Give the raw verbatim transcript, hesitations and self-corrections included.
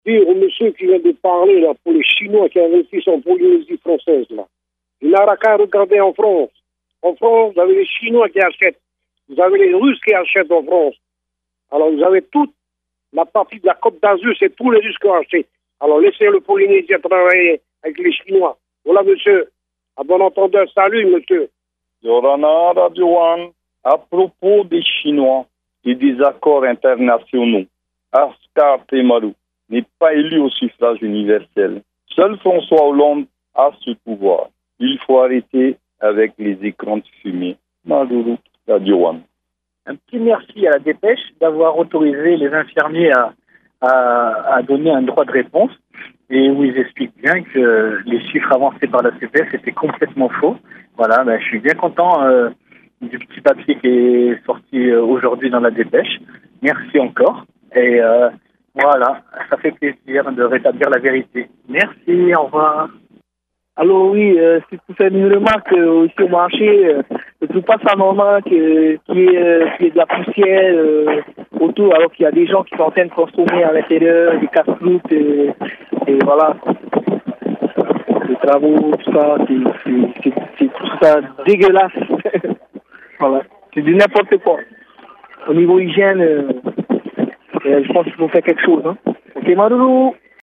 dire au monsieur qui vient de parler, là, pour les Chinois qui investissent en Polynésie française, là. Il n'a qu'à regarder en France. En France, vous avez les Chinois qui achètent. Vous avez les Russes qui achètent en France. Alors, vous avez toute la partie de la Côte d'Azur, c'est tous les Russes qui ont acheté. Alors, laissez le Polynésien travailler avec les Chinois. Voilà, monsieur. À bon entendeur, salut, monsieur. Yorana Radio One, à propos des Chinois et des accords internationaux, Oscar Temaru n'est pas élu au suffrage universel. Seul François Hollande a ce pouvoir. Il faut arrêter avec les écrans de fumée. Maduro Radio One. Un petit merci à la dépêche d'avoir autorisé les infirmiers à, à, à donner un droit de réponse et où ils expliquent bien que les chiffres avancés par la C P S étaient complètement faux. Voilà, ben, je suis bien content euh, du petit papier qui est sorti euh, aujourd'hui dans la dépêche. Merci encore. Et euh, voilà, ça fait plaisir de rétablir la vérité. Merci, au revoir. Alors oui, euh, c'est pour faire une remarque euh, aussi au marché. Euh, je ne trouve pas ça normal que, qu'il y ait, euh, qu'il y ait de la poussière euh, autour, alors qu'il y a des gens qui sont en train de consommer à l'intérieur, des casse-croûtes, et, et voilà. Les travaux, tout ça, c'est, c'est, c'est, c'est tout ça dégueulasse. Voilà, c'est du n'importe quoi. Au niveau hygiène, euh, euh, je pense qu'il faut faire quelque chose. Hein. Ok, Madoulou.